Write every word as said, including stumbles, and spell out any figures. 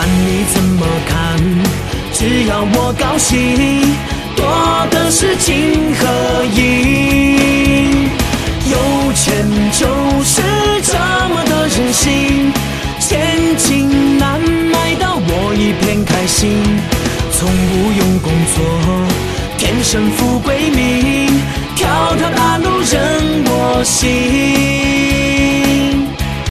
管你怎么看，只要我高兴，多的是情和义。有钱就是这么的任性，千金难买到我一片开心。从不用工作，天生富贵命，条条大路任我行。